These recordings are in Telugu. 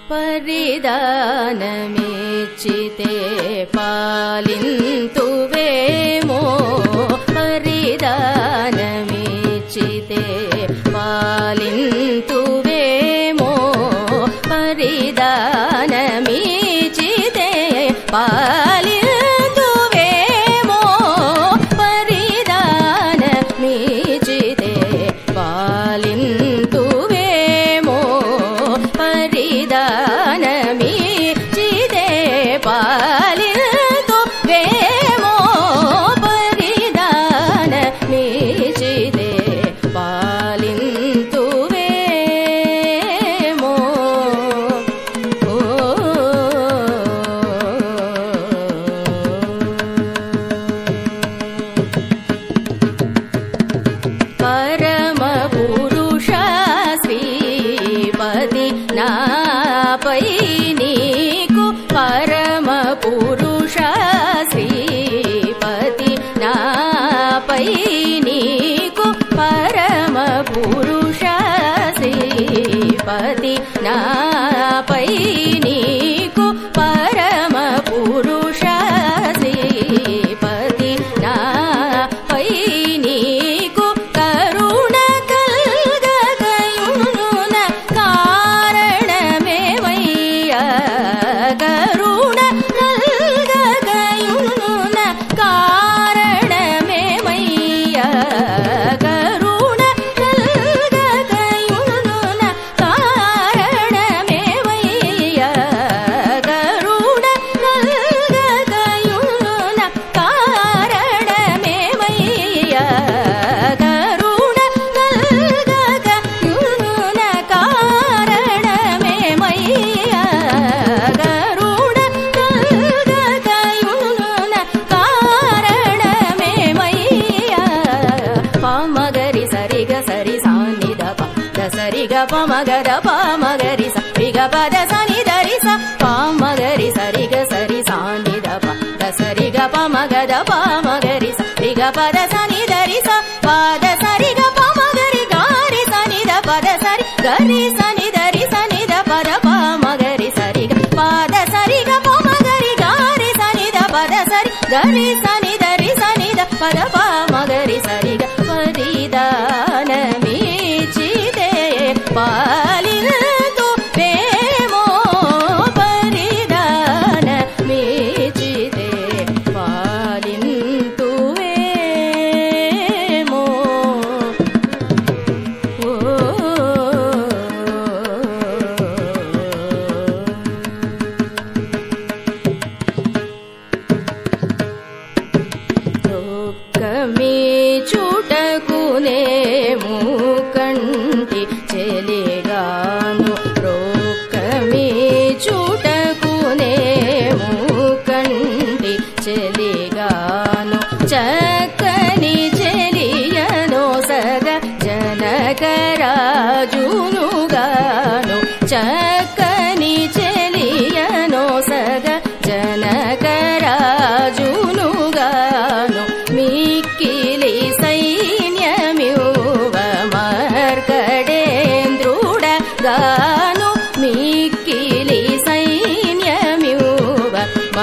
परिदानमिच्चिते पालिन्तुवेमो परिदानमिच्चिते पालिन्तुवेमो परिदानमिच्चिते पालिन्तुवेमो परिदानमिच्चिते पालिन्तुवेमो परिदानमिच्चिते पालिन्तुवेमो परिदानमिच्चिते पालिन्तुवेमो परमपुरुष श्रीपति नापै नीकु परमपुरुष श्रीपति नापै नीकु परमपुरुष श्रीपति नापै नीकु परमपुरुष श्रीपति नापै नीकु करुण कल्गकयुन कारणमेवय्या करुण कल्गकयुन कारणमेवय्या करुण कल्गकयुन कारणमेवय्या करुण कल्गकयुन कारणमेवय्या करुण कल्गकयुन कारणमेवय्या करुण कल्गकयुन कारणमेवय्या पामगरि सरिग सरि सानिद प सरिग पमगद पामगरि सरिग पद सनि दरि स पामगरि सरिग सरि सानिद प सरिग पमगद पामगरि सरिग पद सनि दरि स पाद सरिग पमगरि गारि सनि द पद सरि गरि सनि दरि सनि द पद पामगरि सरिग पाद सरिग पमगरि गारि सनि द पद सरि गरि सनि दरि सनि द पद पामगरि सरिग परिदानमिच्चिते पालिन्तुवेमो परिदानमिच्चिते पालिन्तुवेमो रोक्कमीचुटकुने मूकण्टि చెలిగాను రోక్కమీచుటకునే మూకంటి చెలిగాను చక్కని చెలియనో సగ జనకరాజునుగాను చక్కని చెలియనో సగ జనకరాజునుగాను మిక్కిలి సైన్యమివ్వ మార్కడేంద్రుడగాను మిక్కిలి సైన్యమివ్వ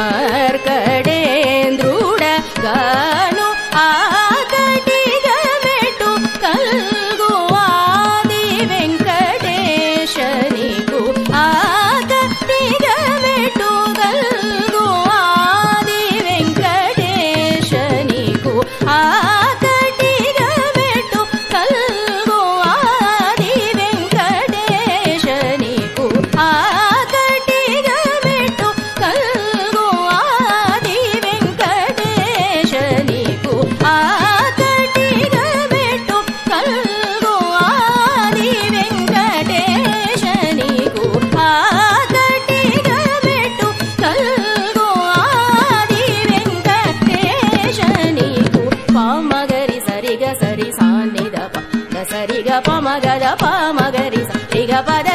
మార్కడేంద్రుడగాను ఆకటిగా మెట్టు కల్గు ఆది వెంకటేశ నీకు ఆకటిగా మెట్టు కల్గు ఆది వెంకటేశ నీకు ఆకటిగా మెట్టు కల్గు ఆది వెంకటేశ నీకు ఆకటిగా మెట్టు కల్గు ఆది వెంకటేశ నీకు ఆకటిగా మెట్టు కల్గు ఆది వెంకటేశ నీకు ఆకటిగా మెట్టు కల్గు ఆది వెంకటేశ నీకు పామగరి సరిగ సరి సానిద ప సరిగ పమగద పామగరి సరిగ పద